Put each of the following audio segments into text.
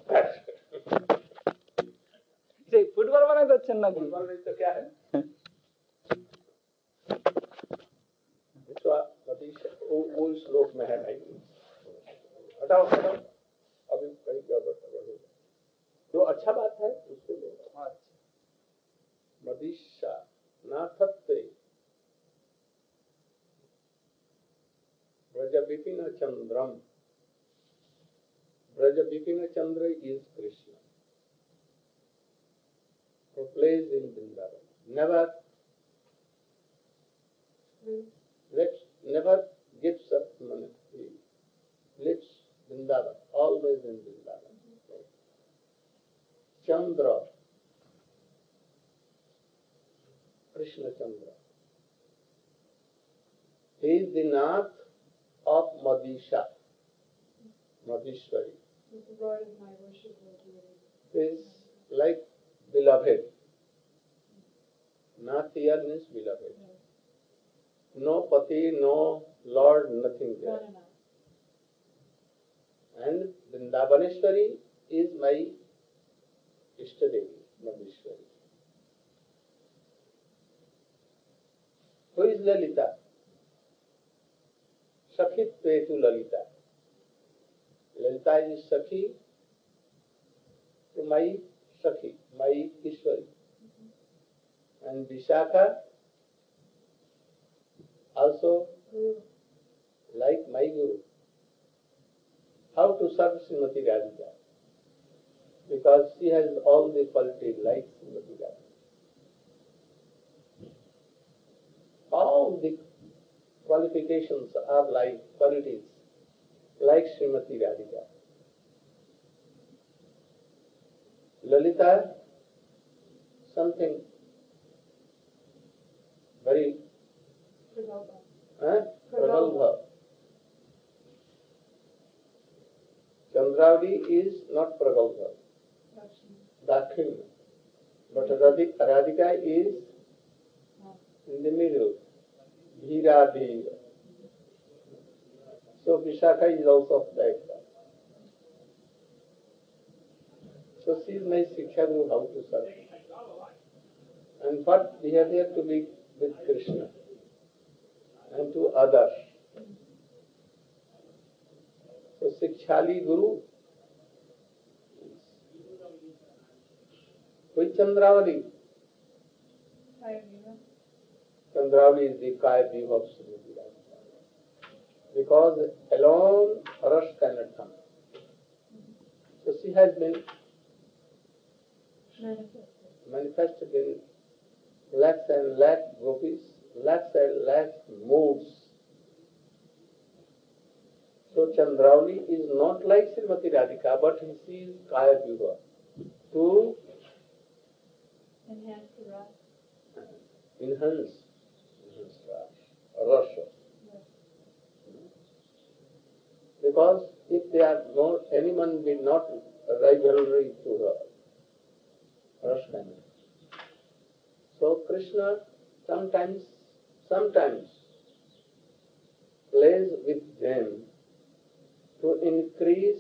Football बना तो अच्छा ना फुटबॉल नहीं तो क्या है? वो श्लोक में है भाई। हटाओ हटाओ, अभी कहीं गड़बड़ जो अच्छा बात है उसको ले। मदिशा नाथत्ते ब्रज विपिन चंद्रम। ब्रज विपिन चंद्र is Krishna who plays in Vrindavan. Never gives up money. He lives Vrindavan, always in Vrindavan. Chandra, Krishna Chandra. He is the Nath of Madisha, Madishwari. He is like beloved. Nath here means beloved. No pati, no lord, nothing there. And Vrindavaneshwari is my Ishtadevi, Madishwari. Who is Lalita? Sakhit Petu Lalita. Lalita is Sakhi to my Sakhi, my Ishwari. And Vishakha also like my Guru. How to serve Srimati Radhika? Because she has all the qualities like Srimati Radhika. All the qualifications are like qualities like Srimati Radhika. Lalita, something very Pragalbha. Chandravali is not Pragalbha, Dakhin. But Radhika is in the middle, Dhira Dhira. So Vishakha is also of that. So she is my Shiksha Guru, how to serve. And what behavior to be with Krishna and to others. So Shikshali Guru. Which Chandravali? Chandravali is the Kaya Viva of Srimati Radhika. Because alone Rash cannot come. So she has been manifested in lakhs and lakhs gopis, lakhs and lakhs moods. So Chandravali is not like Srimati Radhika, but she is Kaya Viva. To enhance the rasa. Enhance rasa. Because if they are not, anyone will not rivalry to her. Rasa. So Krishna sometimes plays with them to increase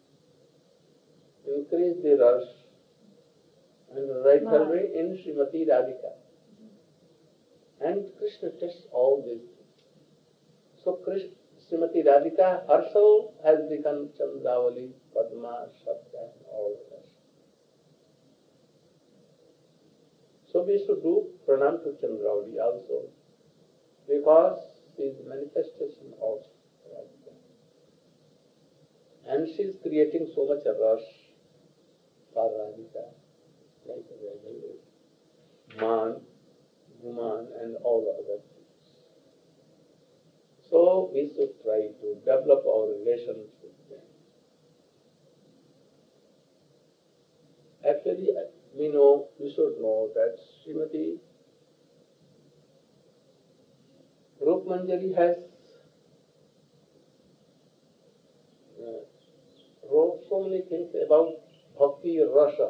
the rush and rivalry in Srimati Radhika. And Krishna tests all these things. So Srimati Radhika herself has become Chandravali, Padma, Shabda, and all of us. So we should do pranam to Chandravali also, because she is the manifestation of Radhika. And she is creating so much rush for Radhika, like Man, Guman, and all other things. So we should try to develop our relations with them. Actually, we should know that Srimati Rup Manjari has wrote so many things about Bhakti Rasa.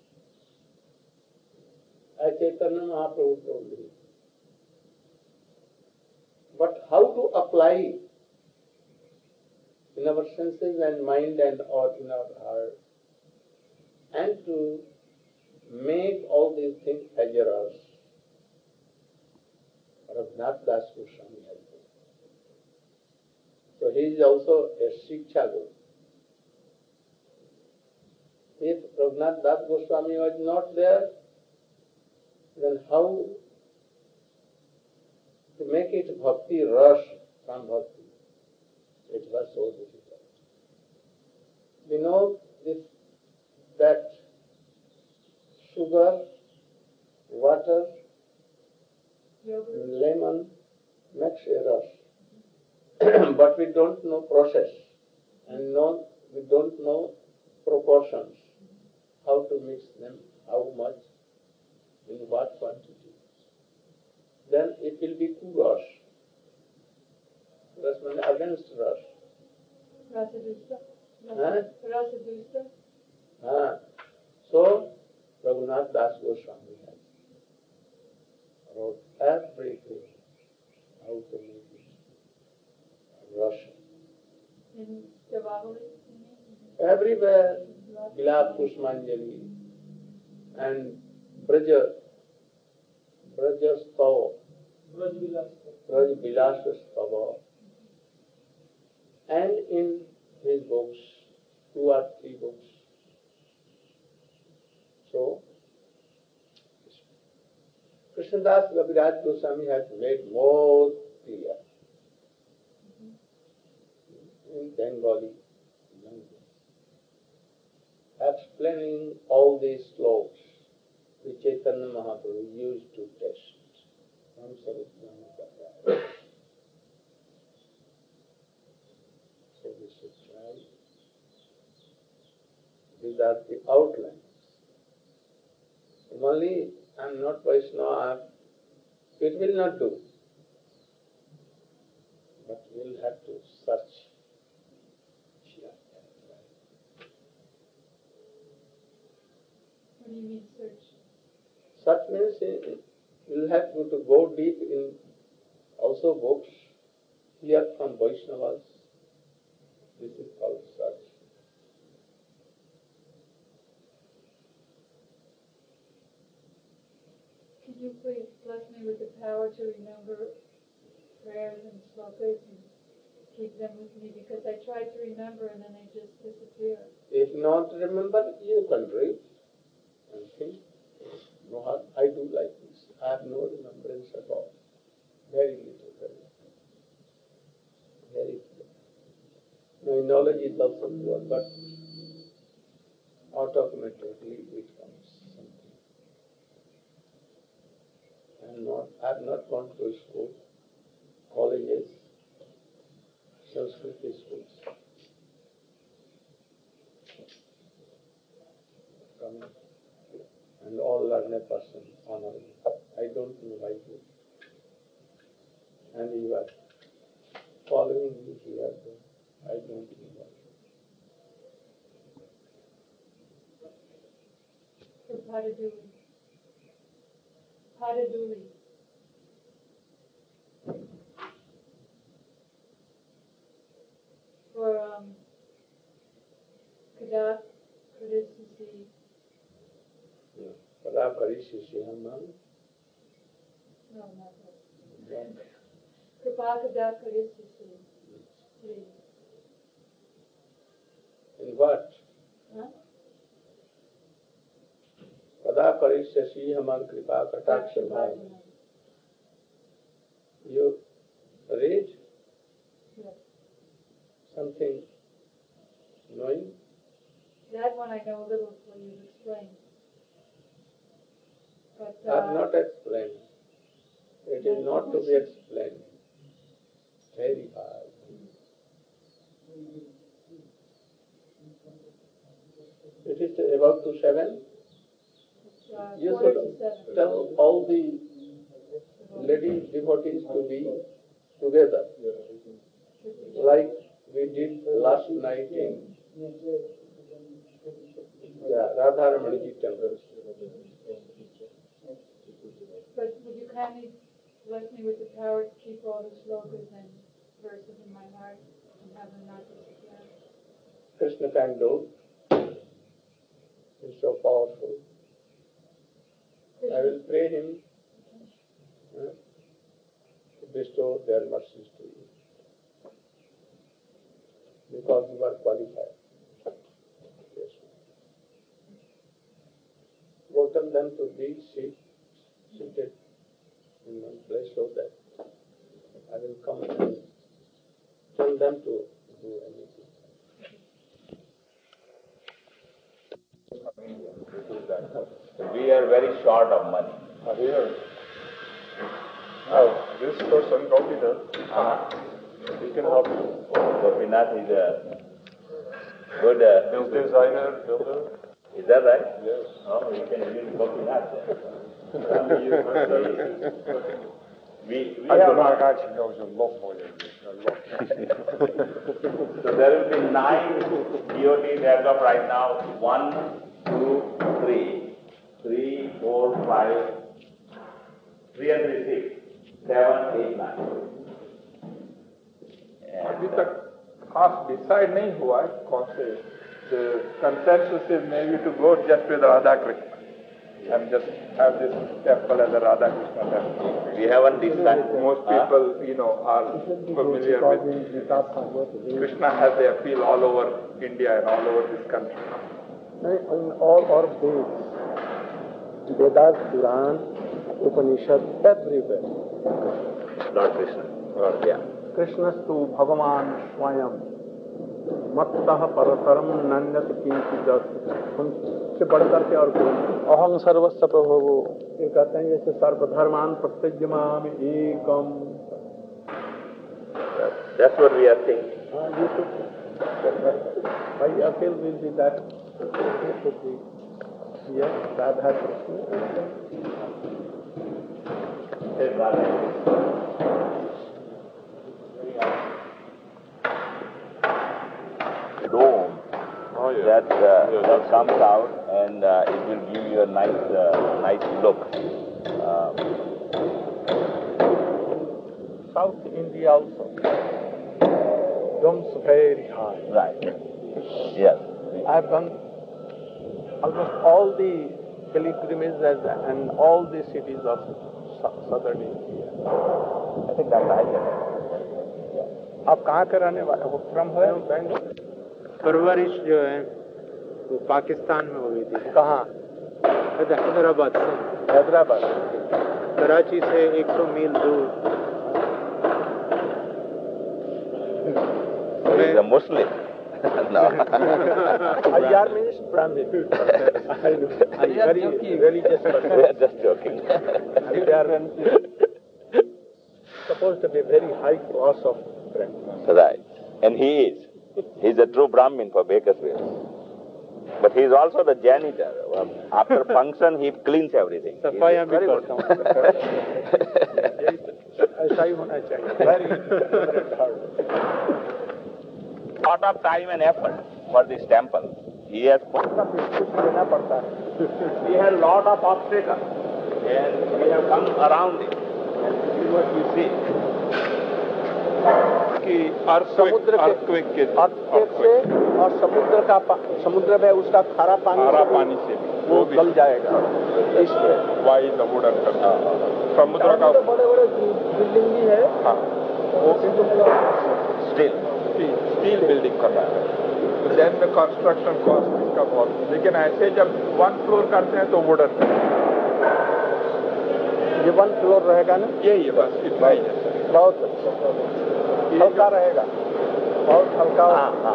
As Chaitanya Mahaprabhu told me. But how to apply in our senses and mind and or in our heart, and to make all these things as errors. Raghunath Das Goswami has done. So he is also a Shiksha Guru. If Raghunath Das Goswami was not there, then how to make it bhakti rush from bhakti? It was so difficult. We know that sugar, water, lemon makes a rush. But we don't know process and we don't know proportions, how to mix them, how much, in what quantity. Then it will be kurush. Rush means against rush. Rasadusta. Huh? Rasadusta. So, Raghunath Das Goswami has wrote everything, how to make it rush. In Javavali? Everywhere, Vilap Pushmanjali and Brajastava, Brajvilashastava, and in his books, 2 or 3 books. So, Krishnadas Kaviraj Goswami has made more clear in Bengali language, explaining all these slokas which Chaitanya Mahaprabhu used to test from Saraswati. So we should try. These are the outlines. Only I am not Vaishnava, it will not do. But we will have to search. What do you mean search? Search means you will have to go deep in also books, hear from Vaishnavas. This is called search. Can you please bless me with the power to remember prayers and slokas and keep them with me? Because I try to remember and then they just disappear. If not remember, you can read and think. No, I do like this. I have no remembrance at all. Very little, very little. Very little. My knowledge is also poor, but automatically it comes something. I have not gone to school, colleges, Sanskrit schools. Come and all learned person honor me. I don't know why you. And you are following me here, I don't know why. For Padaduli. Padaduli. For Kadak, Kadisisi. Pada Karishisi Haman. No, not that. Kripa Kadak Kadisisi. Please. In what? Huh? Pada Karishisi Haman Kripa Kataksha. You read Yes. something knowing? That one I know a little, what you've explained. But Not explained. It is not to be explained. Very hard. It is about to 7. You should tell all the lady devotees to be together, like we did last night in Radharamani temple. But would you kindly bless me with the power to keep all the slokas and verses in my heart and have them not disappear? Krishna can do. He's so powerful. I will pray him to bestow their mercies to you, because you are qualified. Yes. Go tell them to be seated in one place so that I will come and tell them to do anything. We are very short of money. Here. Now, this person, Gopinath, he can help you. Gopinath is a good Designer, builder. Is that right? Yes. Oh, we can use Gopinath then. We have not. Actually knows a lot more than this. A lot. So there will be 9 DOTs as of right now. 1, 2, 3, 3, 4, 5, 3 and 3, 6, 7, 8, 9. अभी तक खास decide नहीं हुआ है कौन से. The consensus is maybe to go just with Radha Krishna and just have this temple as a Radha Krishna temple. We haven't decided. Most people, are familiar with Krishna has the appeal all over India and all over this country. In all our Veds, Vedas, Puran, Upanishad, everywhere. Lord Krishna. Yeah. Krishnastu Bhagavan Swayam Mattah Parasaram Nanyat Kinchijat. उनसे बढ़कर के और कोई अहं सर्वस्व प्रभो. ये कहते हैं जैसे सर्वधर्मान प्रत्यज्यमामि एकम. That's what we are thinking. You should. My appeal will be that it should be yes, Radha Krishna. Hey, Radha. Dome that comes out and it will give you a nice look. South India also. Domes very high. Right. Yes. I have done almost all the pilgrimages and all the cities of southern India. I think that's right. आप कहाँ के रहने वाले हो? From Bangalore. परवरिश जो है वो पाकिस्तान में हुई थी. कहाँ? हैदराबाद से. हैदराबाद. कराची से 100 मील दूर. He's a Muslim. No. Ayyar means Brahmin. Very religious person. We are just joking. They are supposed to be very high class of Brahmin. Right. And he is. He's a true Brahmin for Bakersfield. But he's also the janitor. After function, he cleans everything. सफाइयाँ भी करता हूँ. ऐसा ही होना चाहिए. Very hard. Lot of time and effort for this temple. He has put. लेना पड़ता है. We had lot of obstacles, and we have come around it. And this is what you see. कि समुद्र अर्थक्वेक से और समुद्र में उसका खारा पानी से वो गल जाएगा. इसमें वाई द वुडन समुद्र का बड़े बड़े बिल्डिंग भी है. हाँ, वो स्टील बिल्डिंग करना है. देन द कंस्ट्रक्शन कॉस्ट इसका बहुत. लेकिन ऐसे जब 1 फ्लोर करते हैं तो वुडन. ये 1 फ्लोर रहेगा ना. यही है बस इतना ही है. बहुत हल्का रहेगा. बहुत हल्का.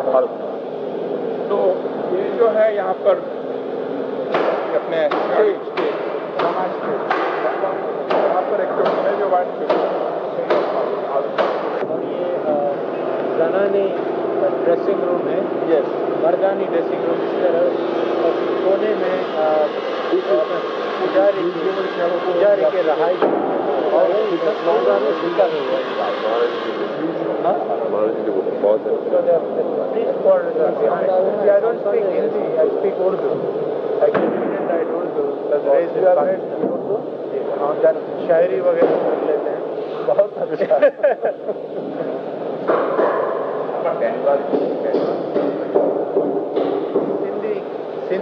तो ये जो है यहाँ पर अपने यहाँ पर एक जो बात ये जनानी ड्रेसिंग रूम है. यस. मर्दानी ड्रेसिंग रूम इस तरह. और कोने में पुजारी के रहाई. और I don't speak Hindi, I speak Urdu. I don't do. शायरी वगैरह कर लेते हैं. बहुत अच्छा.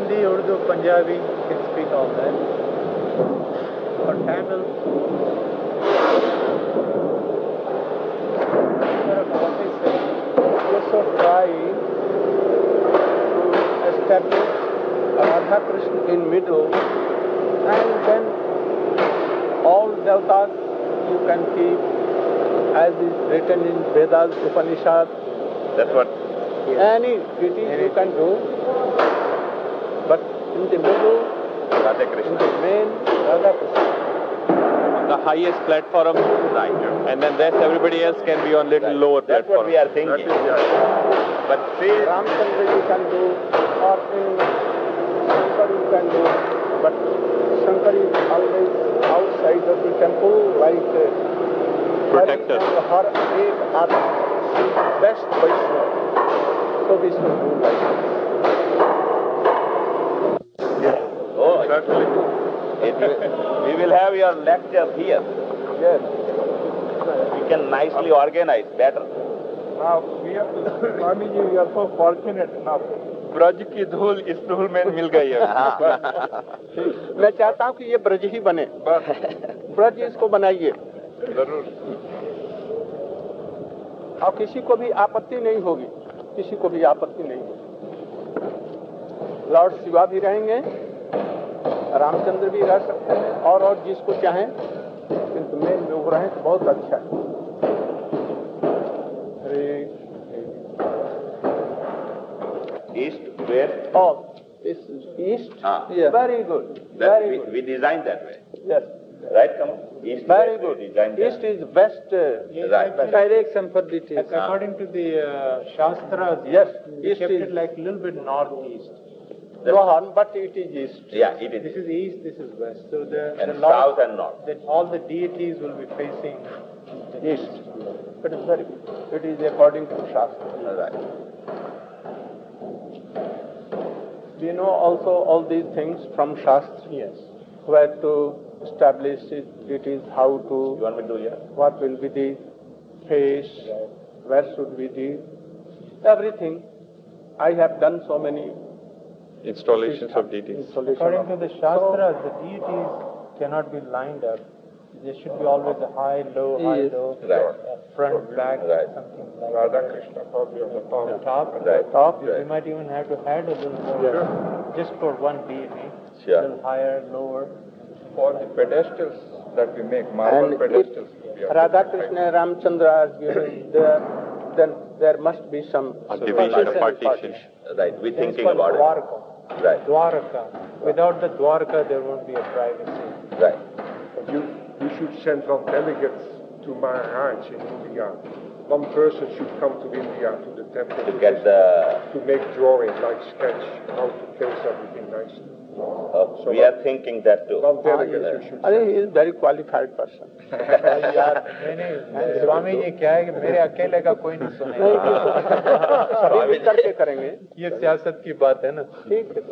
Hindi, Urdu, Punjabi, can speak all that. For Tamil, also try to establish Radha Krishna in middle, and then all devatas you can keep as is written in Vedas, Upanishad. That's what. Any deity you can do, but in the middle, Radha in Krishna. the main, Radha Krishna. The highest platform, Right. and then rest everybody else can be on little lower That's platform. what we are thinking. But see, Ramchandra you can do, or in Shankar you can do, but Shankar is always outside of the temple, like Protector. Har Ek Atma, best Vaishnava. So we should do like this. oh, we will have your lecture here. Yes. We can nicely organize better. Now, we are, Swamiji, we are so fortunate now. Braj की धूल इस धूल में मिल गई है। मैं चाहता हूँ कि ये ब्रज ही बने, ब्रज इसको बनाइए, जरूर। और किसी को भी आपत्ति नहीं होगी, किसी को भी आपत्ति नहीं होगी। लॉर्ड शिवा भी रहेंगे, रामचंद्र भी रह सकते हैं, और जिसको चाहें, किंतु मेन में वो रहें तो बहुत अच्छा है। East, west. Oh, this is east. Yeah. Very good. That Very we, good. we designed that way. Yes. Right, Kamal? East, Very west, good. we designed that East is best Right. direction for details. According to the Shastras, Yes, we east kept is it like a little bit northeast. Rohan, but it is east. Yeah, it This is. is east, this is west. So the And Lord- south and north. that all the deities will be facing the East. It is very good. It is according to Shastra. Right. We know also all these things from Shastra. Yes. Where to establish it, it is how You to, want me to do here? what will be the face, where should be the, everything. I have done so many Installations of deities. installation According to of- the Shastras, the deities cannot be lined up. They should be always a high, low, Yes. Right. front, back, Right. something like Radha Krishna probably on the top. that. Top, Right. Top. we might even have to add a little more, just for one deity. Sure. A little higher, lower. For the pedestals that we make, marble And pedestals. if Radha Krishna and Ramchandra are given there, then there must be some A division, a partition. Right. We're That's thinking called about Dwarka. it. Right. Dwarka. Without the Dwarka, there won't be a privacy. Right. You should send one delegate to Maharaj in India. One person should come to India to the temple To get the. to make drawing, like sketch, how to place everything nicely. We are thinking that too. One delegate you should I think he is very qualified person. नहीं स्वामी जी क्या है कि मेरे अकेले का कोई नहीं सुनेगा सभी मिल करके करेंगे, ये सियासत की बात है ना ठीक है।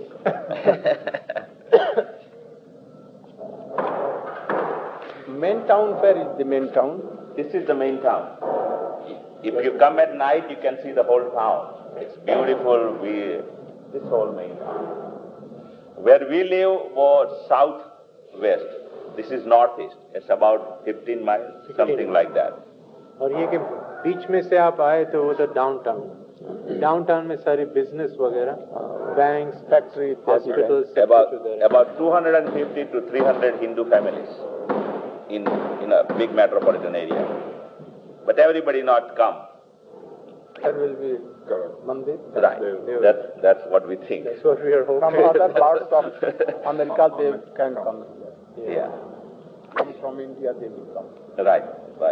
Main town, where is the main town? This is the main town. If you come at night, you can see the whole town. It's beautiful. This whole main town. Where we live was southwest. This is northeast. It's about 15 miles, something like that. और ये कि बीच में से आप आए तो उधर downtown में सारी बिजनेस वगैरह banks Factory, hospitals About 250 to 300 Hindu families in a big metropolitan area. But everybody not come. There will be mandir. Right. That's what we think. That's what we are From hoping. other parts of America, they can come. Yeah. Come from India, they will come. Right.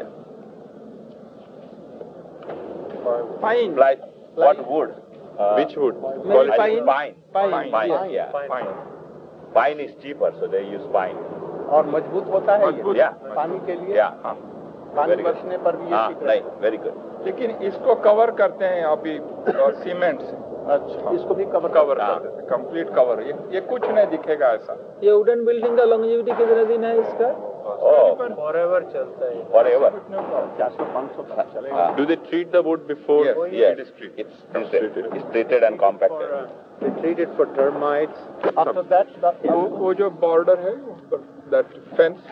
Fine. Like what wood? Which wood? Maybe Pine. Pine. Pine. Yeah. Pine is cheaper, so they use pine. और मजबूत होता है ये Yeah. पानी के लिए, Yeah. पानी Very good. बरसने पर भी ये ठीक Right. रहता Very good. लेकिन इसको कवर करते हैं अभी सीमेंट से, है। अच्छा, इसको भी कवर कवर कर देते हैं, कंप्लीट कवर। ये कुछ नहीं दिखेगा ऐसा। ये वुडन बिल्डिंग का लॉन्जेविटी कितने दिन है इसका? Oh, forever चलता है. forever. 400-500 साल चलेगा. Do they treat the wood before Yes, it is treated? it's treated and compacted. They treat it for termites. After that, वो जो border है, that fence,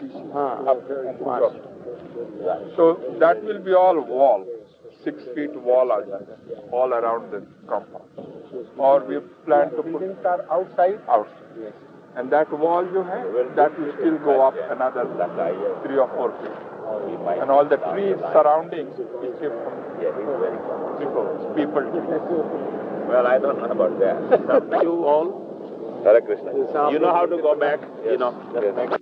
so that will be all wall, 6 feet wall आ जाएगा, all around the compound. Or we plan to put buildings are outside. outside. And that wall जो है, that will still go up another 3 or 4 feet. And all the trees surrounding is kept from people. Well, I don't know about that. You all, Hare Krishna. You know how to go back? Yes. You know. Yes.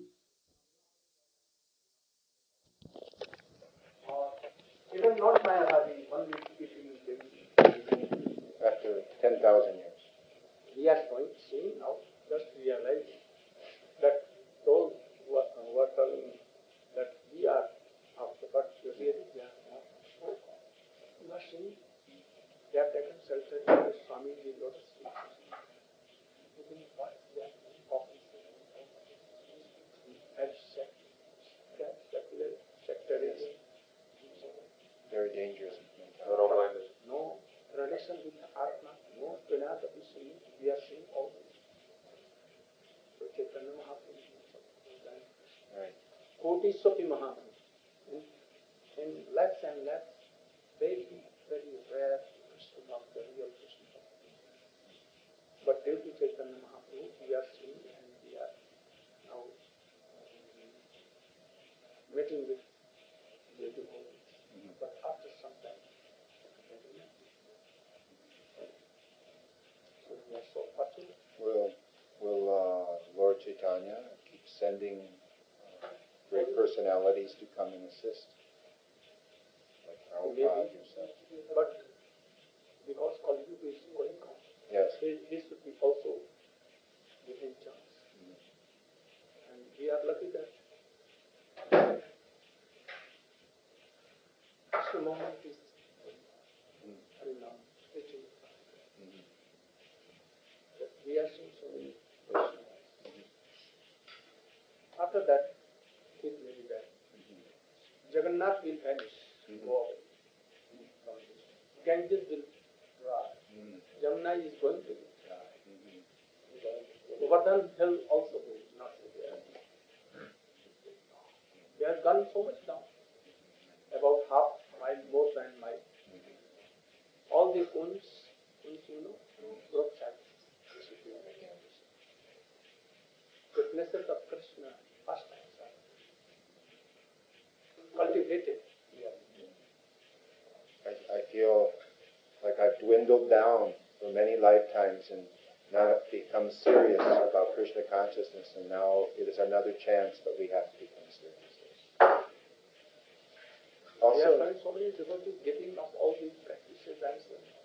Even Lord Mayavadi, one week speaking after 10,000 years. We are seeing now, just realizing that those who are telling that we are after, but really they are not. You are seeing they have taken shelter in the Swamiji lotus feet. You think what they are talking as secular sectarianism. Very dangerous. No relation with Atma, no Pranata Vishnu. We are seeing all this. So Chaitanya Mahaprabhu. Right. Koti Sopi Mahaprabhu. In less and less, very, very rare Krishna Bhakta, real Krishna Bhakta. But due to Chaitanya Mahaprabhu, we are seeing and we are now meeting with the devotees. But after some time, so we are so fortunate. Will Lord Chaitanya keep sending great personalities to come and assist? Like Prabhupada yourself. But because Kali Yuga is going on, yes, he should be also given chance. And we are lucky that this moment is reaching. We are seeing so many personalities. After that, it will be there. Jagannath will vanish, go away. Ganges will dry. Jamuna is going to dry. Govardhan Hill also will not be there. They have gone so much down, about half mile, more than mile. All the kunds, brookside. Witnesses of Krishna, pastimes are cultivated. I feel like I've dwindled down for many lifetimes and now become serious about Krishna consciousness, and now it is another chance that we have to become serious. Also, we have so many devotees getting up all these practices and so on.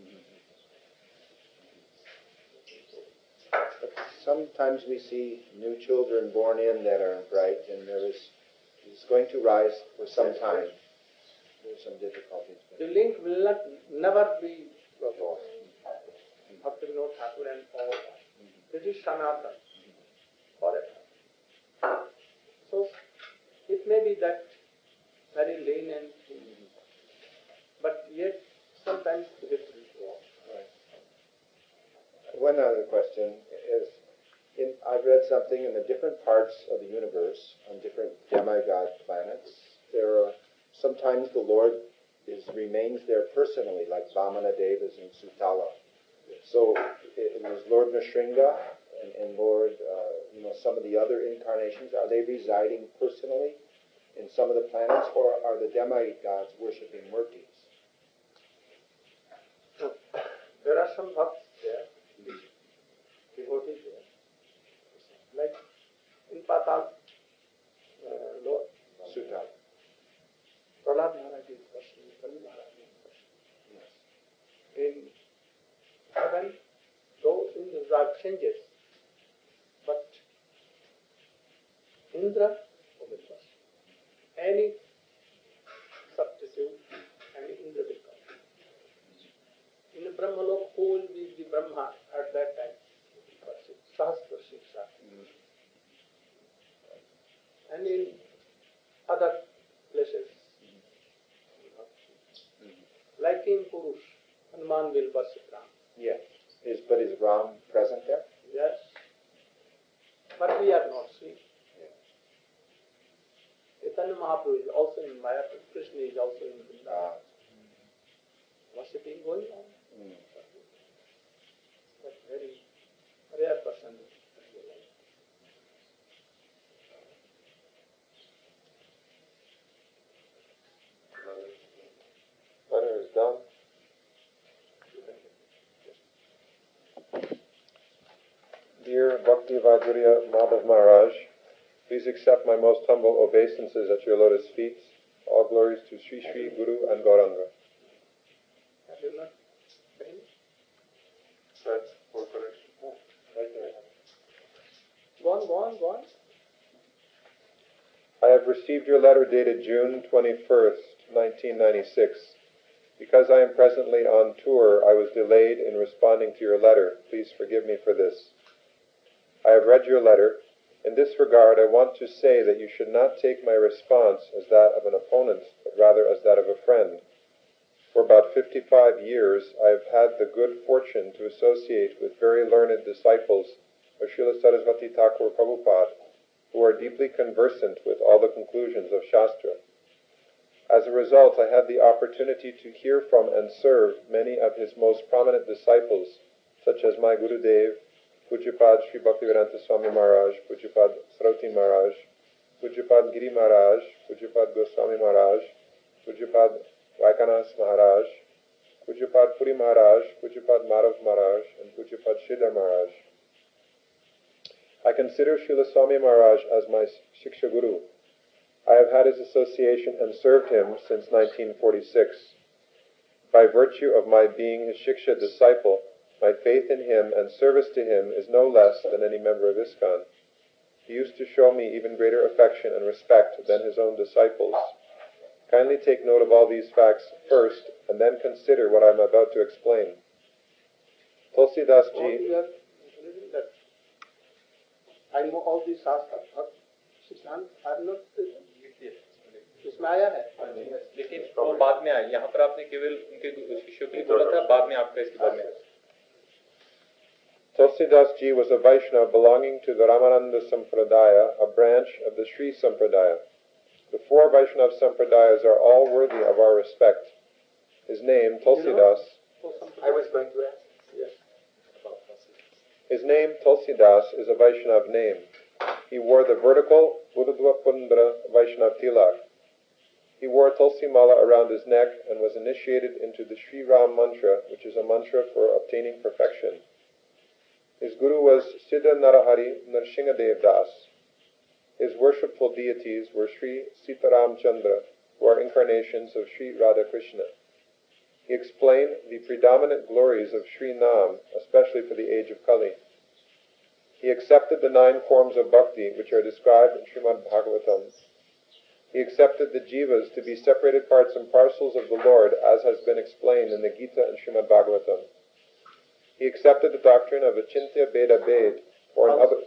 But sometimes we see new children born in that are bright, and it's going to rise for some time. There's some difficulties. The link will never be lost. Bhaktivinoda Thakur and all. This is Sanatana forever. So it may be that very lean and but yet sometimes it will go on. Right. One other question is, I've read something in the different parts of the universe, on different demigod planets, there are sometimes the Lord remains there personally, like Vamana Devas and Sutala. So it was Lord Nrsimha and Lord, some of the other incarnations, are they residing personally in some of the planets, or are the demigods worshipping Murtis? There are some bhakts there, devotees there. Like in Patal, Lord Sutala. Prahlad Maharaj is person, Kali Maharaj is person. Yes. In heaven, though Indra changes, but Indra will be person. Any substitute, any Indra will come. In the Brahmalok, who will be the Brahma at that time? Sahasra Shiksha. and in other places. Like in Purush, Hanuman will worship Ram. Yes. But is Ram present there? Yes. But we are not seeing. Chaitanya Mahaprabhu is also in Mayapur. Krishna is also in Vrindavan. Worshipping going on. But very rare person. Letter is done. Dear Bhakti Vaidurya Madhav Maharaj, please accept my most humble obeisances at your lotus feet. All glories to Sri Sri Guru and Gauranga. Have you not been? That's for correction. Right there. Go on. I have received your letter dated June 21st, 1996. Because I am presently on tour, I was delayed in responding to your letter. Please forgive me for this. I have read your letter. In this regard, I want to say that you should not take my response as that of an opponent, but rather as that of a friend. For about 55 years, I have had the good fortune to associate with very learned disciples of Srila Saraswati Thakur Prabhupada, who are deeply conversant with all the conclusions of Shastra. As a result, I had the opportunity to hear from and serve many of his most prominent disciples, such as my Gurudev, Pujapad Sri Bhaktivedanta Swami Maharaj, Pujapad Saroti Maharaj, Pujapad Giri Maharaj, Pujapad Goswami Maharaj, Pujapad Vaikanas Maharaj, Pujapad Puri Maharaj, Pujapad Madhav Maharaj, and Pujapad Sridhar Maharaj. I consider Srila Swami Maharaj as my Shiksha Guru. I have had his association and served him since 1946. By virtue of my being his Shiksha disciple, my faith in him and service to him is no less than any member of ISKCON. He used to show me even greater affection and respect than his own disciples. Kindly take note of all these facts first, and then consider what I am about to explain. Tulsidas Ji... I know all these shastras. सिद्धांत are not इसमें आया है. लेकिन वो बाद में आए. यहाँ पर आपने केवल उनके शिष्यों के लिए बोला था, बाद में आपका इसके बारे में. Tulsidas Ji was a Vaishnava belonging to the Ramananda Sampradaya, a branch of the Sri Sampradaya. The four Vaishnava Sampradayas are all worthy of our respect. His name, Tulsidas... I was going to ask. Yes. His name, Tulsidas, is a Vaishnava name. He wore the vertical Urdhva Pundra Vaishnava Tilak. He wore Tulsi Mala around his neck and was initiated into the Sri Ram mantra, which is a mantra for obtaining perfection. His guru was Siddha Narahari Narsinghadev Das. His worshipful deities were Sri Sitaram Chandra, who are incarnations of Sri Radha Krishna. He explained the predominant glories of Sri Nam, especially for the age of Kali. He accepted the 9 forms of bhakti which are described in Srimad Bhagavatam. He accepted the jivas to be separated parts and parcels of the Lord, as has been explained in the Gita and Srimad Bhagavatam. He accepted the doctrine of Achintya Beda Bhed, or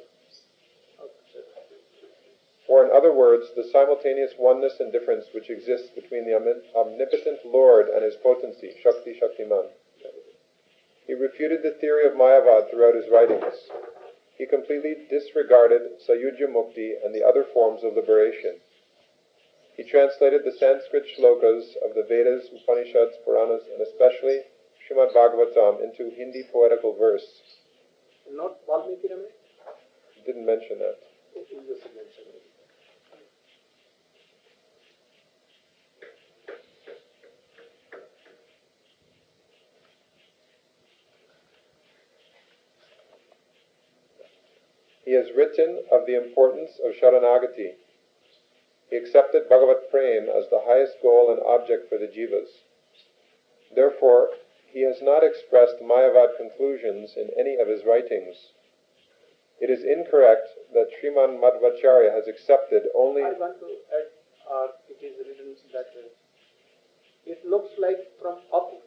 in other words, the simultaneous oneness and difference which exists between the omnipotent Lord and his potency, Shakti Shaktiman. He refuted the theory of Mayavad throughout his writings. He completely disregarded Sayujya Mukti and the other forms of liberation. He translated the Sanskrit shlokas of the Vedas, Upanishads, Puranas, and especially Srimad Bhagavatam into Hindi poetical verse. Not Valmiki Ramesh? Didn't mention that. He has written of the importance of Sharanagati. He accepted Bhagavat Prem as the highest goal and object for the jivas. Therefore, he has not expressed Mayavad conclusions in any of his writings. It is incorrect that Sriman Madhvacharya has accepted only... I want to add, it is written that it looks like from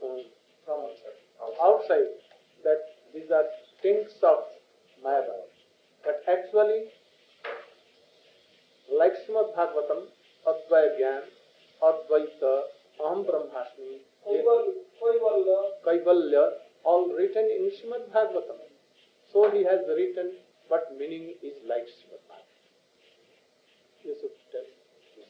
outside that these are tints of Mayavad. But actually, like Srimad Bhagavatam, Advaya Gyan, Advaita, Aham Brahmasmi, Kaivalya, all written in Srimad Bhagavatam. So he has written, but meaning is like Srimad Bhagavatam. You should tell this.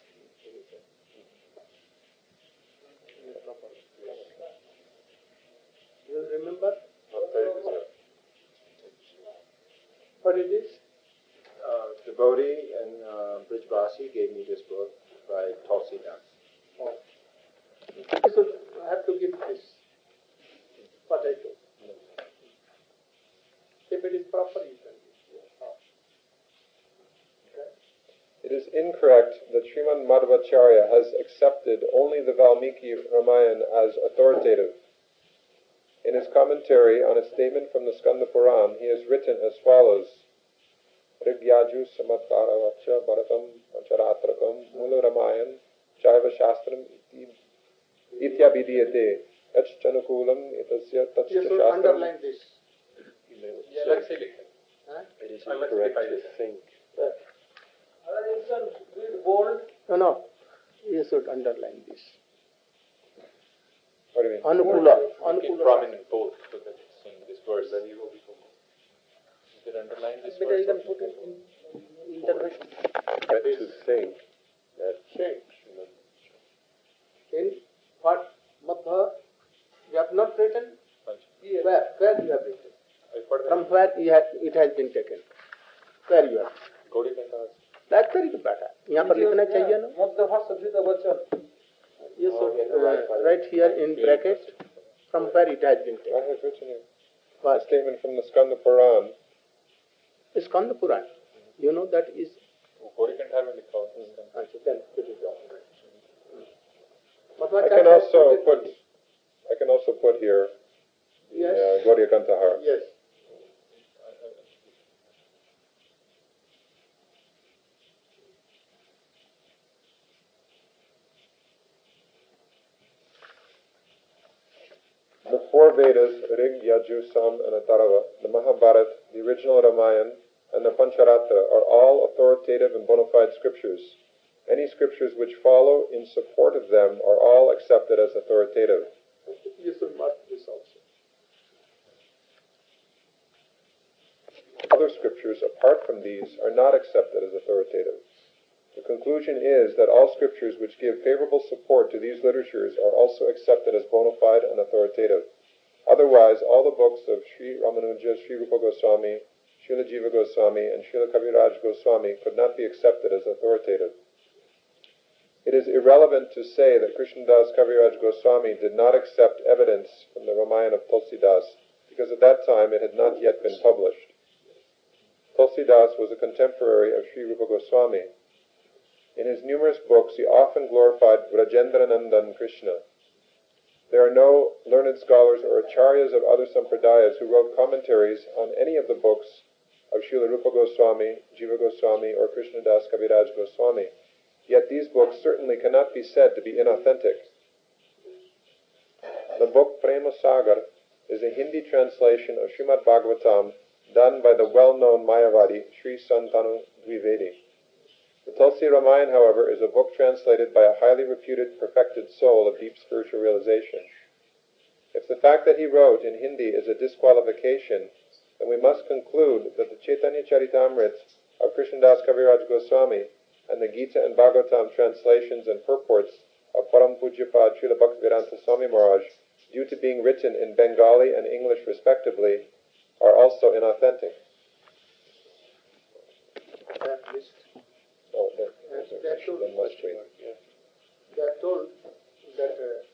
You remember? What it is? Devotee and Brijbasi gave me this book by Tulsidas. Oh. You should have to give this. What I told. If it is proper, you can give. Okay. It is incorrect that Srimad Madhvacharya has accepted only the Valmiki Ramayana as authoritative. In his commentary on a statement from the Skanda Puran, he has written as follows: Rigyaju Samatkaravacha Bharatam Charatrakam Mula Ramayan Chaiva Shastram Ityabhidiyate Echchanukulam Itasya Tatcha You should Shastram. underline this. It is incorrect to think. No. You should underline this. What do you mean? Anukula. Make it prominent bold so that it's in this verse. Then you will be focused. You can underline this verse. You can put it in intervention. But to think that Change. In what Madhva you have not written? Where you have written? From where it has been taken? Where you have? That's very good better. यहाँ पर लिखना चाहिए ना? You should write here in bracket from where it has been taken. I have written here. A statement from the Skanda Puran. Skanda Puran. You know that is. I can also put here the Gauriya Kantahara. Yes. The four Vedas, Rig, Yaju, Sam, and Atharva, the Mahabharata, the original Ramayana, and the Pancharatra are all authoritative and bona fide scriptures. Any scriptures which follow in support of them are all accepted as authoritative. You should mark this also. Other scriptures apart from these are not accepted as authoritative. The conclusion is that all scriptures which give favorable support to these literatures are also accepted as bona fide and authoritative. Otherwise, all the books of Sri Ramanuja, Sri Rupa Goswami, Srila Jiva Goswami, and Srila Kaviraj Goswami could not be accepted as authoritative. It is irrelevant to say that Krishnadas Kaviraj Goswami did not accept evidence from the Ramayana of Tulsidas, because at that time it had not yet been published. Tulsidas was a contemporary of Sri Rupa Goswami. In his numerous books, he often glorified Vrajendranandan Krishna. There are no learned scholars or acharyas of other sampradayas who wrote commentaries on any of the books of Srila Rupa Goswami, Jiva Goswami, or Krishnadas Kaviraj Goswami. Yet these books certainly cannot be said to be inauthentic. The book Prema Sagar is a Hindi translation of Srimad Bhagavatam done by the well-known Mayavadi Sri Santanu Dwivedi. The Tulsi Ramayana, however, is a book translated by a highly reputed, perfected soul of deep spiritual realization. If the fact that he wrote in Hindi is a disqualification, then we must conclude that the Chaitanya Charitamrita of Krishnadas Kaviraj Goswami and the Gita and Bhagavatam translations and purports of Param Pujyapad Srila Bhaktivedanta Swami Maharaj, due to being written in Bengali and English respectively, are also inauthentic. They are told that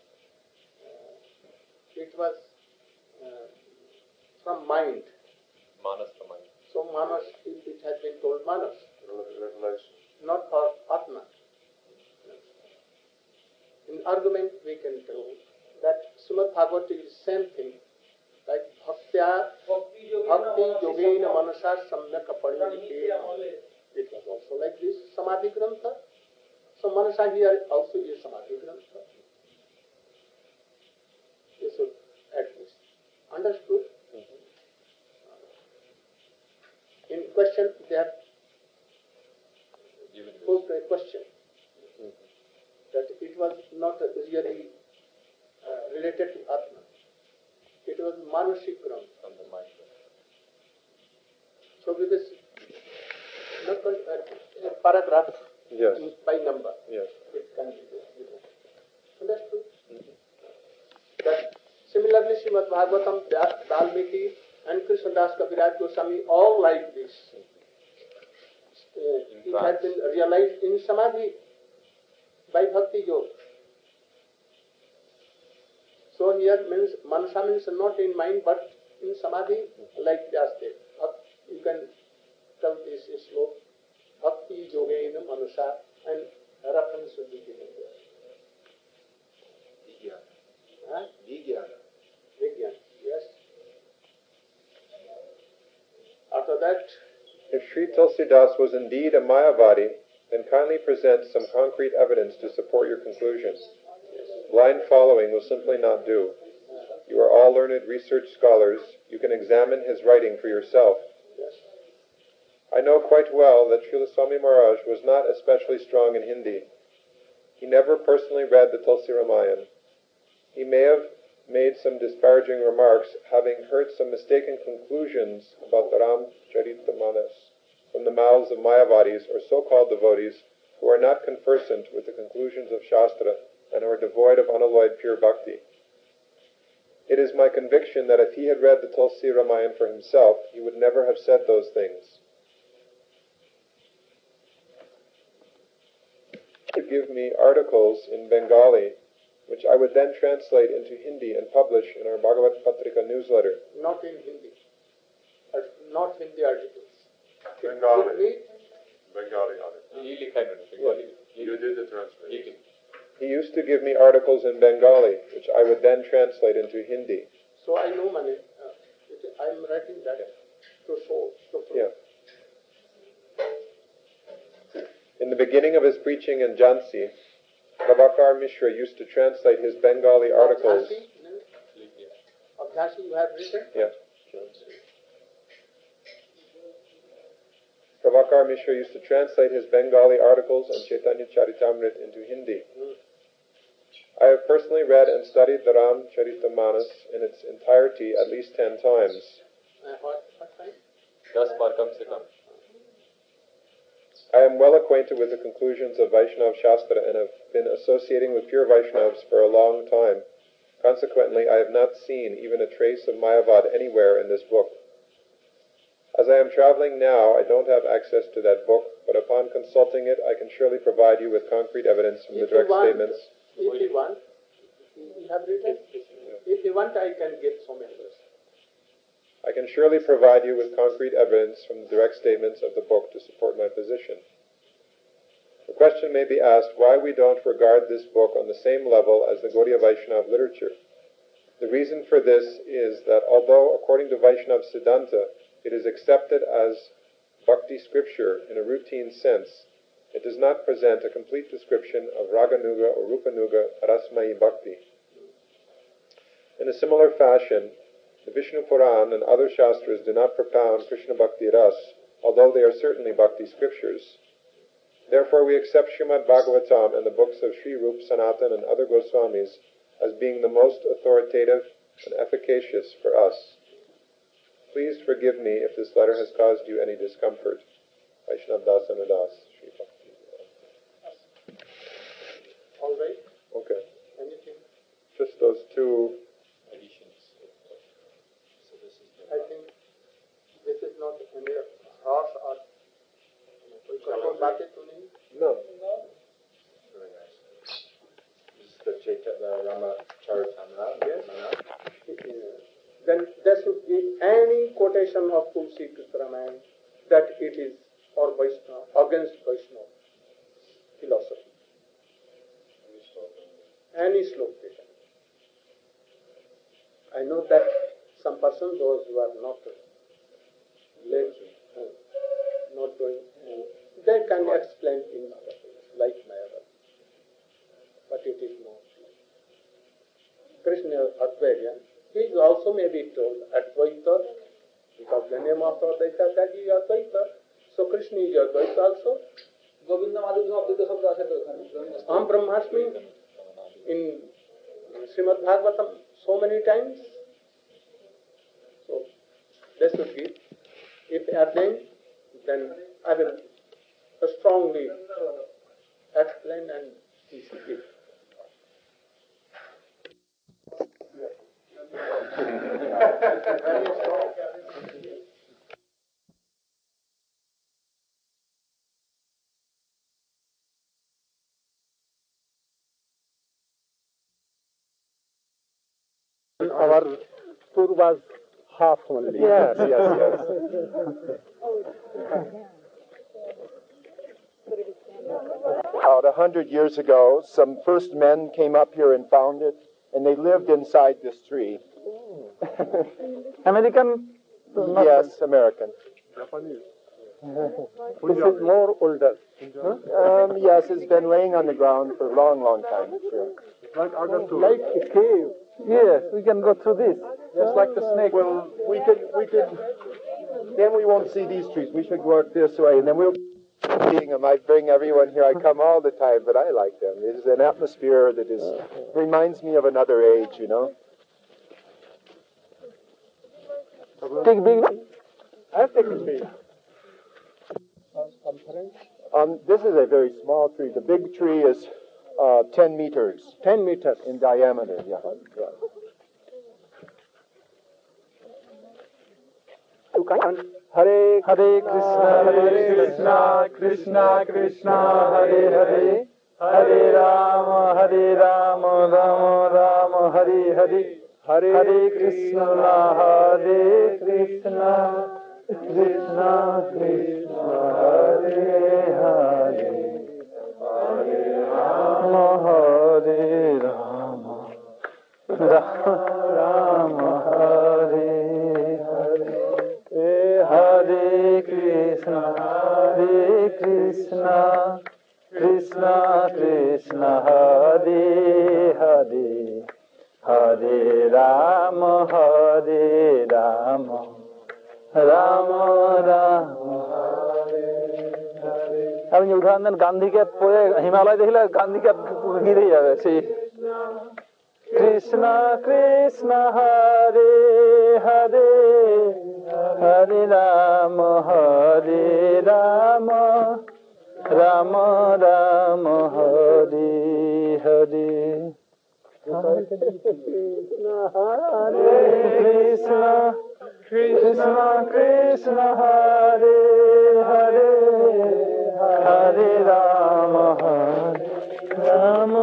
it was from mind. Manas to mind. So Manas, it has been told Manas, not for Atma. In argument we can tell that Srimad Bhagavata is same thing, like Bhakti Yogena Manasa Samyak Aparinite. It was also like this Samadhi Grantha. So Manasa here also is Samadhi Grantha. You should add this. Understood? In question they have put Manasikram. from the mind. So with this, not paragraph Yes. by number, Yes. it can be given. Understood? That similarly, Srimad Bhagavatam, Valmiki, and Krishnadas Kaviraj Goswami all like this. It has been realized in Samadhi by Bhakti Yoga. So here means Manasa means not in mind but in Samadhi, like Vyasdev. You can tell this slope, Bhakti Yogena Manasa, and reference should be given there. Vijnana. Vijnana, yes. After that, If Sri Tulsidas was indeed a Mayavadi, then kindly present some concrete evidence to support your conclusion. Blind following will simply not do. You are all learned research scholars. You can examine his writing for yourself. I know quite well that Srila Swami Maharaj was not especially strong in Hindi. He never personally read the Tulsi Ramayan. He may have made some disparaging remarks, having heard some mistaken conclusions about the Ramcharitamanas from the mouths of Mayavadis or so-called devotees who are not conversant with the conclusions of Shastra and who are devoid of unalloyed pure bhakti. It is my conviction that if he had read the Tulsi Ramayan for himself, he would never have said those things. To give me articles in Bengali, which I would then translate into Hindi and publish in our Bhagavad Patrika newsletter. not in Hindi. Not Hindi articles. Bengali. Bengali article. He Bengali. You did the translation. He used to give me articles in Bengali, which I would then translate into Hindi. So I know Mani. I am writing that to show. Yeah. In the beginning of his preaching in Jhansi, Prabhakar Mishra used to translate his Bengali articles. Abhyasi you have written? Yeah. Prabhakar Mishra used to translate his Bengali articles on Chaitanya Charitamrit into Hindi. I have personally read and studied the Ramcharitamanas in its entirety at least 10 times. What time? 10 बार कम से कम. I am well acquainted with the conclusions of Vaishnava Shastra and have been associating with pure Vaishnavas for a long time. Consequently, I have not seen even a trace of Mayavad anywhere in this book. As I am traveling now, I don't have access to that book, but upon consulting it, I can surely provide you with concrete evidence from the direct statements. If you want, you have written. If you want, I can get some answers. I can surely provide you with concrete evidence from the direct statements of the book to support my position. The question may be asked why we don't regard this book on the same level as the Gaudiya Vaishnava literature. The reason for this is that although, according to Vaishnava Siddhanta, it is accepted as bhakti scripture in a routine sense, it does not present a complete description of Raganuga or Rupanuga Rasmayi Bhakti. In a similar fashion, the Vishnu Puran and other Shastras do not propound Krishna Bhakti Ras, although they are certainly Bhakti scriptures. Therefore, we accept Srimad Bhagavatam and the books of Sri Rup, Sanatan, and other Goswamis as being the most authoritative and efficacious for us. Please forgive me if this letter has caused you any discomfort. Vaishnav Das Anadas, Sri Bhakti. All right? Okay. Anything? Just those two additions. I think this is not any harsh or No. Very nice. This is the Chaitanya Rama Charitamrita. Yes. Then there should be any quotation of Tulsi Ramayana that it is or Vaishnava, against Vaishnava philosophy. Any sloka. I know that some persons, those who are not not doing, they can explain in other ways, like Mayavad. But it is not like Krishna Advaita. He is also maybe told Advaita, because the name of Advaita that is Advaita. So Krishna is Advaita also. Aham Brahmasmi in Srimad Bhagavatam so many times. blessed gift. If ordained, then I will strongly explain and teach it. Our tour was half only. Yes. About 100 years ago, some first men came up here and found it, and they lived inside this tree. American? Yes, American. This is more older. Yes, it's been laying on the ground for a long time. Sure. Like a cave. Yes, we can go through this. Just like the snake. Well, we could. Then we won't see these trees. We should go out this way, and then we'll. Seeing them, I bring everyone here. I come all the time, but I like them. It is an atmosphere that reminds me of another age, you know. Take big. I've taken big. This is a very small tree. The big tree is 10 meters. 10 meters in diameter. Yeah. Hare Krishna, Krishna Krishna, Hare Hare, Hare Rama, Rama Rama, Hare Hare, Hare Krishna, Hare Krishna, Krishna Krishna, Hare Hare, Hare Rama, Hare Rama, Rama Rama, Hare Hare Krishna, Krishna Krishna, Hare Hare, Hare Rama, Rama Rama, আপনি উদাহরণ দেন গান্ধীকে পরে হিমালয় দেখলে গান্ধীকে গিরে যাবে সেই কৃষ্ণ কৃষ্ণ হরে হরে হরে রাম রাম রাম হরে হরে কৃষ্ণ হরে Krishna Krishna Hare Hare Hare Ram Ram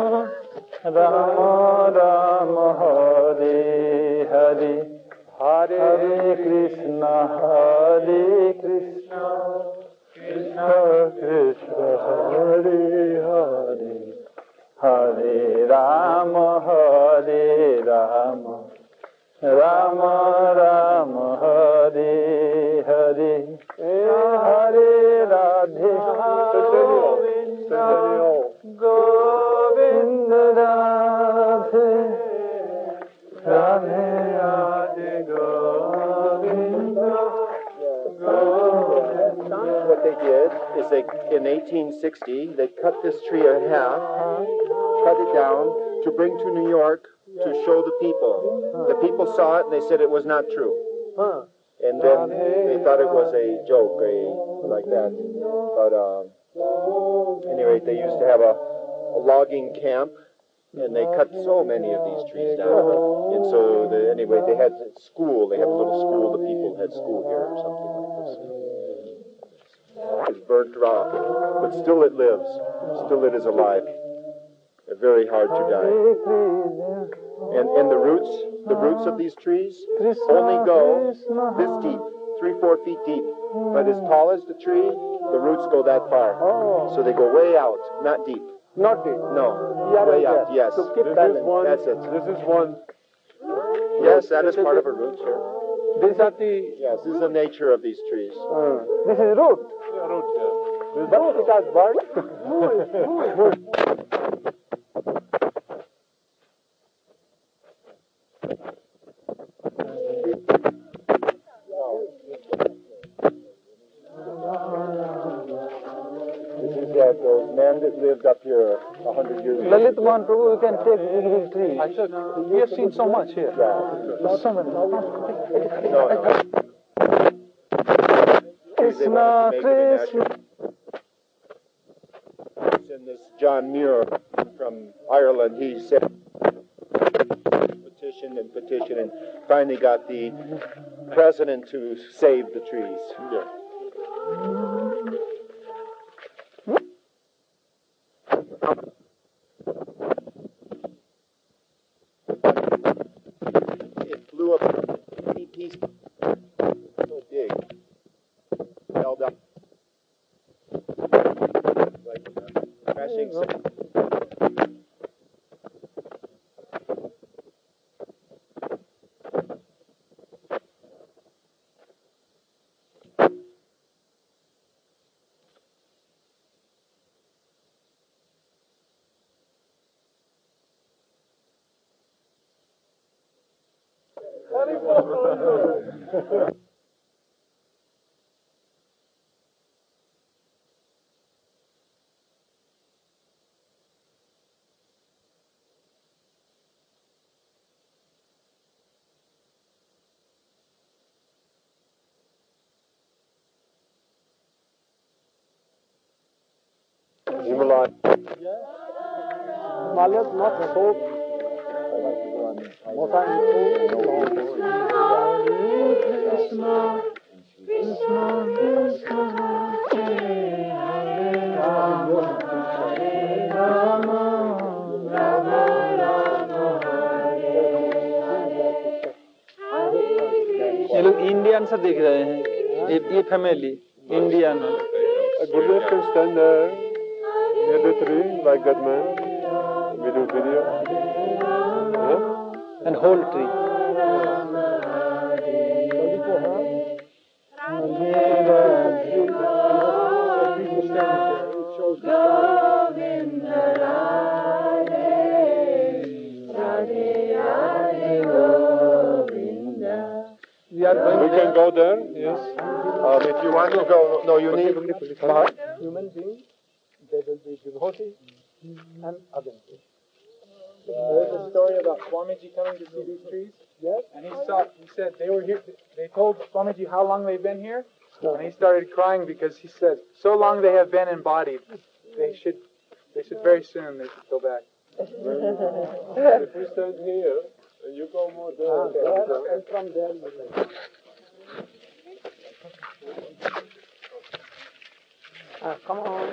Ram Hare Hare Hare Krishna, Krishna Krishna, Hare Hare, Hare Rama, Rama Rama, Hare Hare, Hare Radhe, Govinda Radhe, Radhe Radhe Govinda. What they did is in 1860, they cut this tree in half, cut it down to bring to New York to show the people. The people saw it and they said it was not true. And then they thought it was a joke, like that. But anyway, they used to have a logging camp, and they cut so many of these trees down. And so, anyway, they had school. They have a little school. The people had school here or something like this. It's burnt raw, but still it lives. Still it is alive. Very hard to die. And the roots of these trees only go this deep, 3-4 feet deep. But as tall as the tree, the roots go that far. So they go way out, not deep. Not deep. No, way out. Yes. That's it. This is one. Yes, that is part of a root. Sure. These are the. Yes, this is the nature of these trees. This is root. Yeah, root. Yeah. But it has burned. The man that lived up here 100 years ago. Lalit Mohan Prabhu, you can take big tree. We have seen so much here. Yeah. So many. No. They wanted to make it a national. And this John Muir from Ireland, he said petition and finally got the president to save the trees. Yeah. It blew up 80 pieces. So big. Held up. Like crashing. Himalaya. Himalayas not so what I'm ये लोग Indian सा दिख रहे हैं ये family Indian है Gurudev can stand there near the tree like that man. We do video. and whole tree We can go there, yes. If you want to go, no, you need. human being, there will be devotee and other. There's a story about Swamiji coming to see these trees. Yes. And he said they were here. They told Swamiji how long they've been here, and he started crying because he said, so long they have been embodied. They should very soon they should go back. If we stand here, and you go more there, And from there you will. Come on.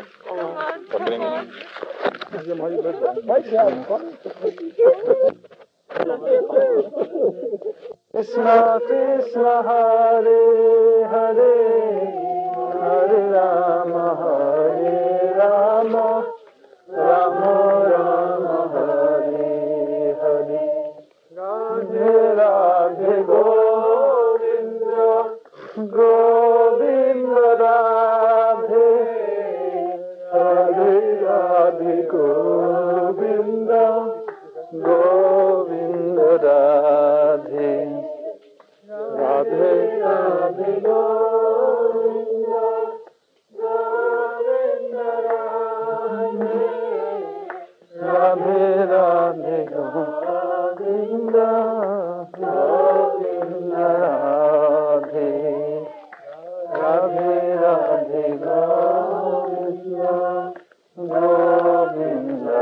Krishna Krishna Hare Hare Hare Rama Rama Rama Hare Hare Radhe Radhe Govinda Govinda Radhe Radhe Radhe Govinda Govinda Radhe Radhe Radhe Govinda Govinda Radhe Radhe Govinda Govinda Radhe Radhe Radhe Govinda Govinda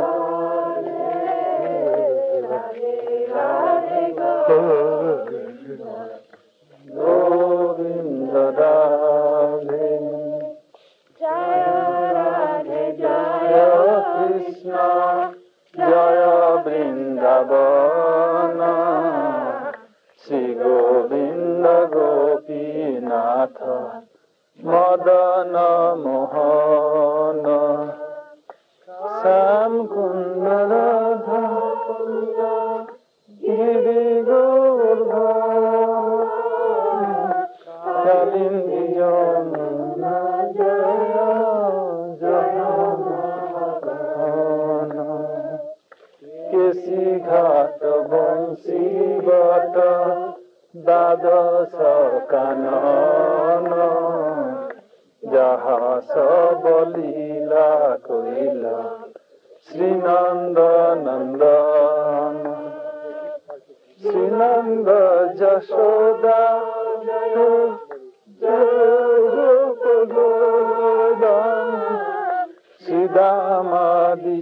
Govinda Radhe Jaya Krishna Jaya Vrindavana Shri Govinda Gopinatha Madana Mohana Sam Kunda Radha Kunda Giri Govardhana Kalindi Yamuna Jaya Jaya Mahana Kesi Ghat Bansi Bata Dadasa Kanana Jaha Sabalila Koila Sri Nanda Nandana Srinanda Jashoda Sridama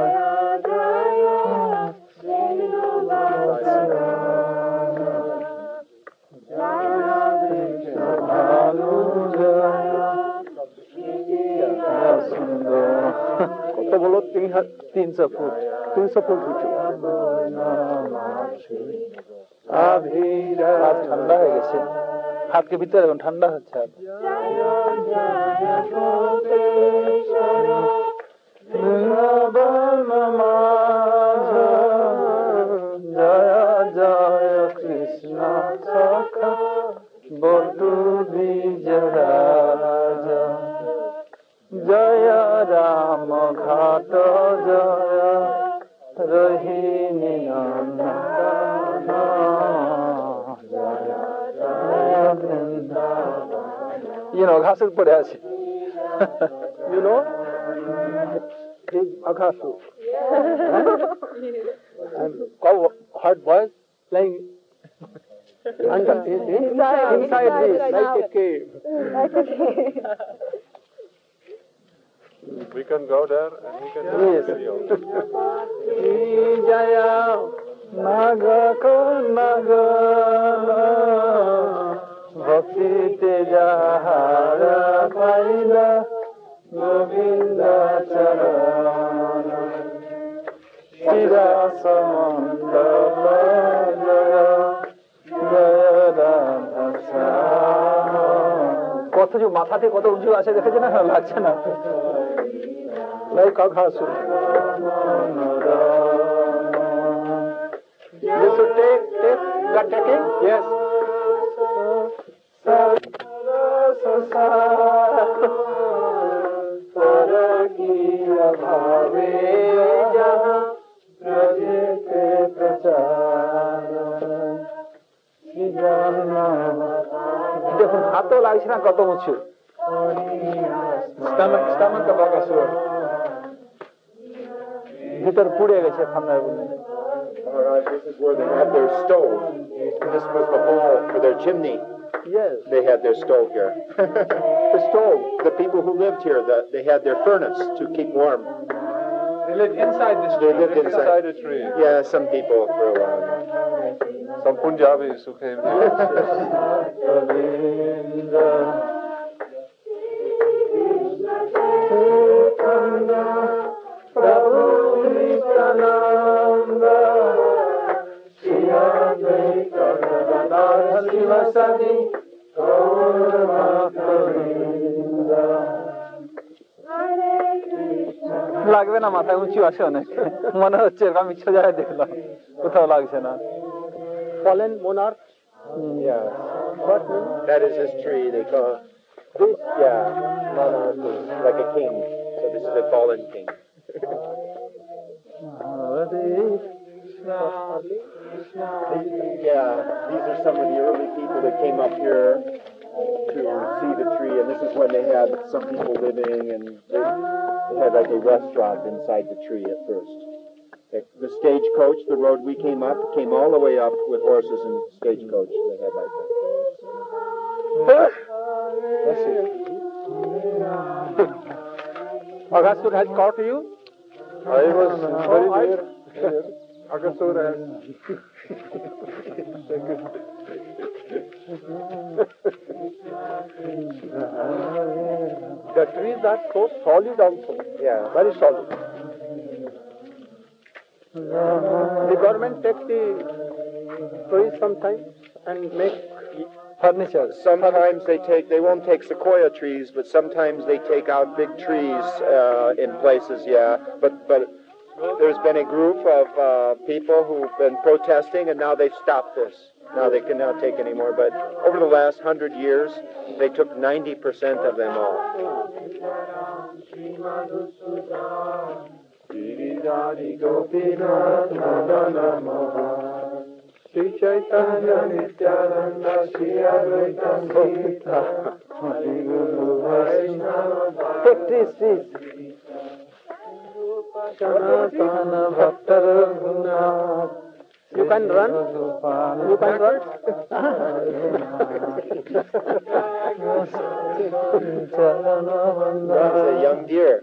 কত বলো 300 foot 300 foot উঁচু হাত ঠান্ডা হয়ে গেছে হাতকে ভিতরে এখন ঠান্ডা হচ্ছে জয় জয় কৃষ্ণ সখা বটু বিজরাজ জয় রাম ঘাট জয় রোহিণী ঘাসের পরে আছে Akasur. And hard boys playing under inside this, like a cave. We can go there and we can do Yes. a video. Jaya Nagaka Nagana Bhakti Tejahara Paila Govinda Charana Shira Samandala Jaya Jaya Radha কত যে মাথাতে কত উঁচু আছে দেখেছে না লাগছে না like Akasur. You should take that taking? Yes. দেখুন হাতও লাগছে না কত উঁচু স্টামাক of Akasur. ভিতর পুড়ে গেছে ঠান্ডার বলে This is where they had their stove. This was the hall for their chimney. Yes. They had their stove here. The stove. The people who lived here, they had their furnace to keep warm. They lived inside this They tree. lived inside a tree. Yeah, some people for a while. Some Punjabis who came here. লাগবে না মাথায় উঁচু আসে অনেক মনে হচ্ছে আমি ইচ্ছা জায়গায় দেখলাম কোথাও লাগছে না Fallen monarch? Yeah. What? That is his tree. They call this, yeah, monarch is like a king. So this is a fallen king. Yeah, these are some of the early people that came up here to see the tree, and this is when they had some people living, and they had like a restaurant inside the tree at first. The stagecoach, the road we came up, came all the way up with horses and stagecoach. They had like that. Akasur has caught you? I was very near. Akasur has. The trees are so solid also. Yeah. Very solid. The government takes the trees sometimes and make furniture. Sometimes they won't take sequoia trees, but sometimes they take out big trees in places, yeah. But there's been a group of people who've been protesting, and now they've stopped this. Now they cannot take any more, but over the last 100 years, they took 90% of them off. Sri Chaitanya Nityananda Sri Advaita Gita Take this, please. Sanatana Bhakta Raghunatha You can run? You can run? Runs a young deer.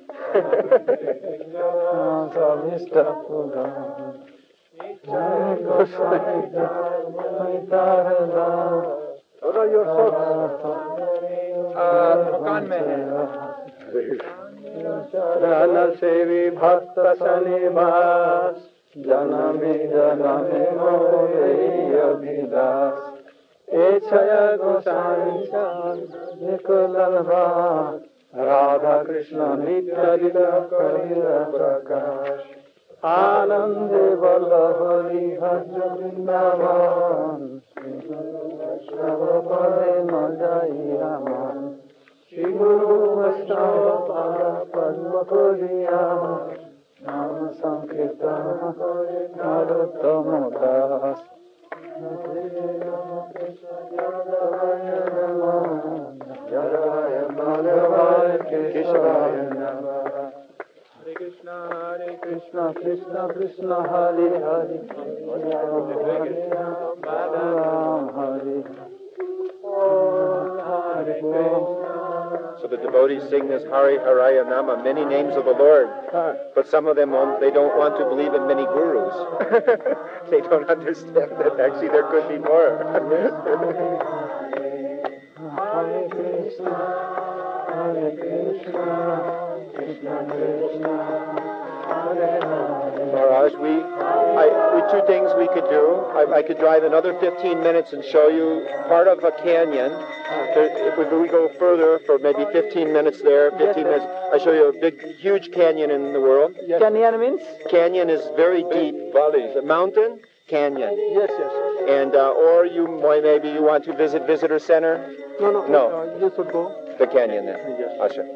What are your thoughts? मकान में है run सेवी भक्त शनिवास जनमे जनमे मोरे अभिलाष ए छय गोसाई राधा कृष्ण नित्य लीला करिला प्रकाश आनंदे बल हरि भज वृंदावन सब पदे न जाई रामन श्री गुरु वैष्णव पद्म कोरिया नाम संकीर्तन नरोत्तम दास जय माधवाय केशवाय नमः Hare Krishna Krishna Krishna Hare Hare Hare Ram Hare So the devotees sing this Hari Haraya Nama, many names of the Lord, but some of them they don't want to believe in many gurus. They don't understand that actually there could be more. Hare Krishna Hare Krishna Krishna Krishna Hare Hare. Maharaj, two things we could do. I could drive another 15 minutes and show you part of a canyon. If we go further for maybe 15 minutes there, 15 minutes, I show you a big, huge canyon in the world. Yes. Canyon means? Canyon is very deep. Valleys. A mountain, canyon. Yes. And or maybe you want to visit visitor center. No. You should go. The canyon then. Yes. Asha.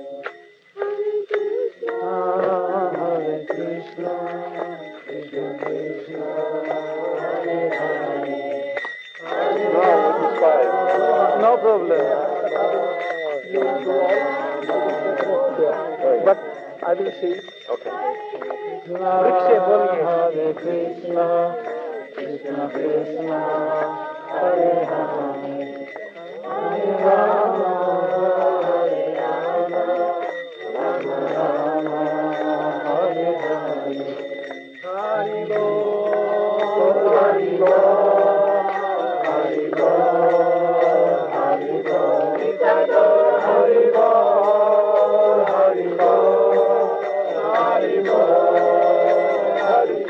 Hare Krishna Krishna Krishna Hare Hare. No problem. But I will see. Okay. Hare Krishna Krishna Krishna Hare Hare. Hare Rama Hare Rama Rama Rama Hare Hare. Hari Bol Hari Bol Hari Bol Hari Bol Hari Bol Hari Bol Hari Bol Hari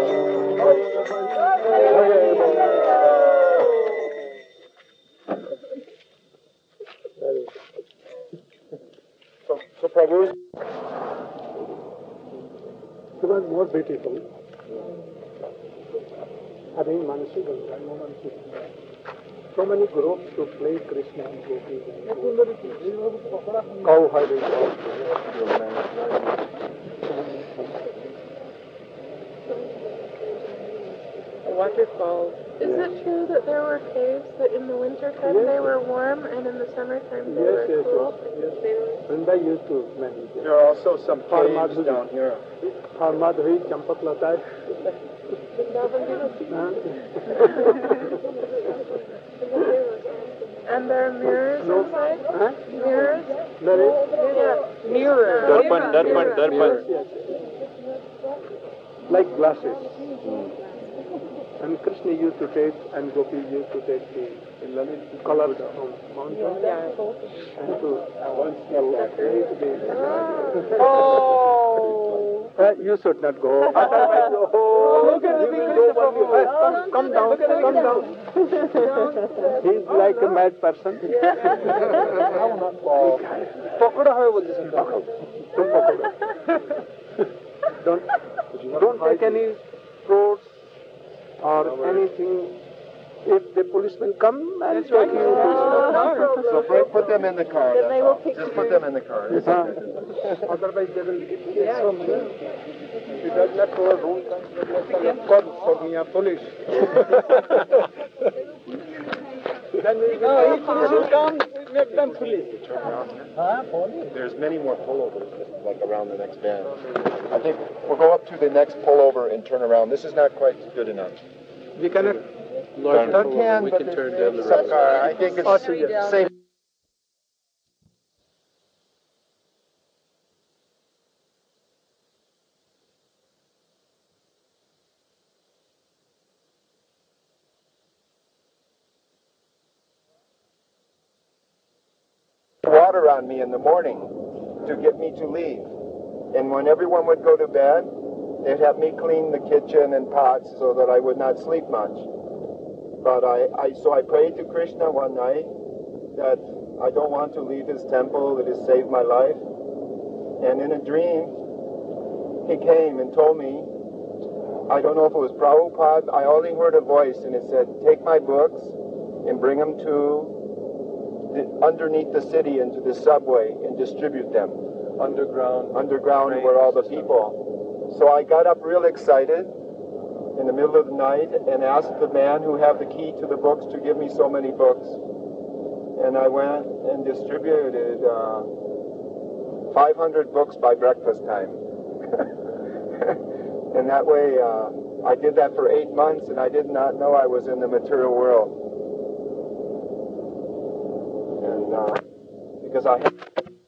So Prabhu's It was more beautiful. Having Manasi Ganga, no Manasi Ganga. So many groups to play Krishna and Gopi. Cow herding. Waterfalls. Is it true that there were caves that in the winter time they were warm and in the summertime they were cool? Yes. Vrinda used to many. There are also some caves down here. Madhuri, Champak Lata. And there are mirrors inside? Mirrors? Mirrors. Darpan. Yes. Like glasses. And Krishna used to take, and Gopi used to take the colors from mountain and to you should not go. Otherwise, come down. He's like a mad person. Don't take any fruits or anything. If the policemen come and take you, so put them in the car. Then they will pick Just put them in the car. Otherwise they will get so many. He does not go wrong. God for me, a police. Then we will come, make them police. There's many more pullovers, like around the next bend. I think we'll go up to the next pullover and turn around. This is not quite good enough. We cannot. We can turn down the road. I think it's safe. Water on me in the morning to get me to leave. And when everyone would go to bed, they'd have me clean the kitchen and pots so that I would not sleep much. But so I prayed to Krishna one night that I don't want to leave his temple, it has saved my life. And in a dream, he came and told me, I don't know if it was Prabhupada, I only heard a voice and it said, take my books and bring them to underneath the city into the subway and distribute them. Underground where all the people. So I got up real excited in the middle of the night and asked the man who had the key to the books to give me so many books. And I went and distributed 500 books by breakfast time. And that way I did that for 8 months and I did not know I was in the material world. Because I have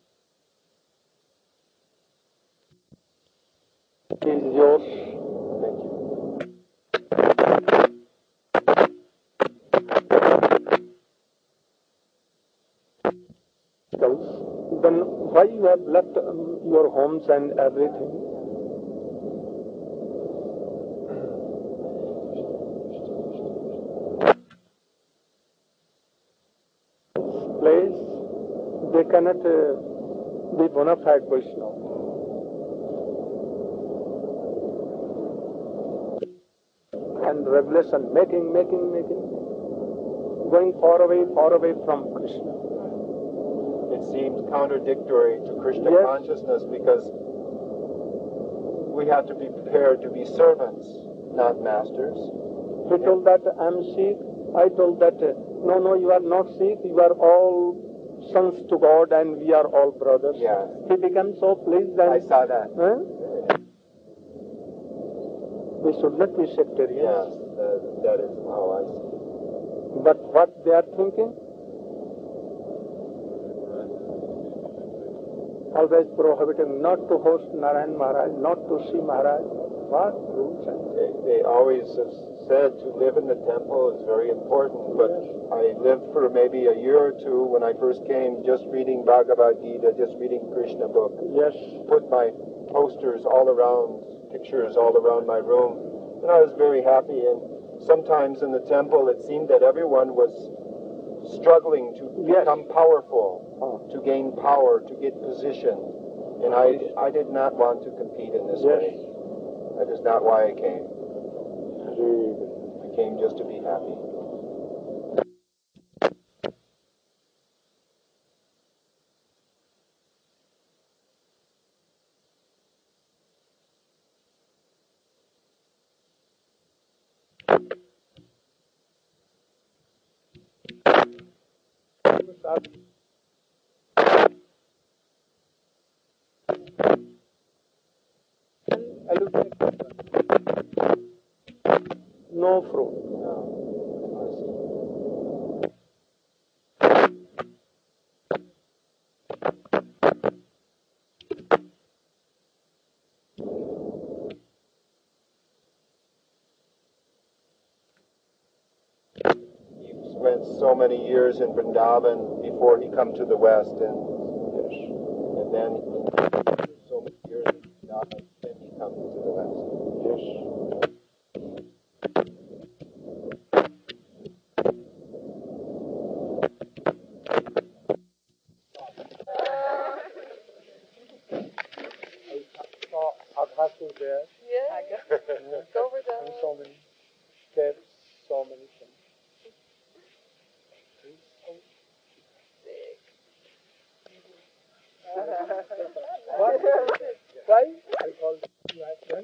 is yours. Thank you. Then why you have left your homes and everything? Place they cannot be bona fide Vaishnava. And revelation, making, going far away from Krishna. It seems contradictory to Krishna consciousness because we have to be prepared to be servants, not masters. He told that I'm Sikh. I told that no, you are not Sikh. You are all sons to God and we are all brothers. Yes. He became so pleased that I saw that. We should not be sectarian. Yes, that is how I see. But what they are thinking? Always prohibiting not to host Narayan Maharaj, not to see Maharaj. What rules? They always have said to live in the temple is very important, but I lived for maybe a year or two when I first came just reading Bhagavad Gita, just reading Krishna book. Yes. Put my posters all around, pictures all around my room, and I was very happy. And sometimes in the temple it seemed that everyone was struggling to become powerful, to gain power, to get position. And I did not want to compete in this way. That is not why I came. I came just to be happy. No fruit. He spent so many years in Vrindavan before he come to the West, and then so many years in Vrindavan, then he come to the West. Yes. Adhasu there. Yeah. Go over there. And so many steps, so many things. What? Why? I called you as friend.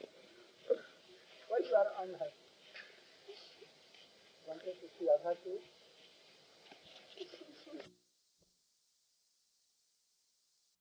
Why you are unhappy? Wanted to see Adhasu?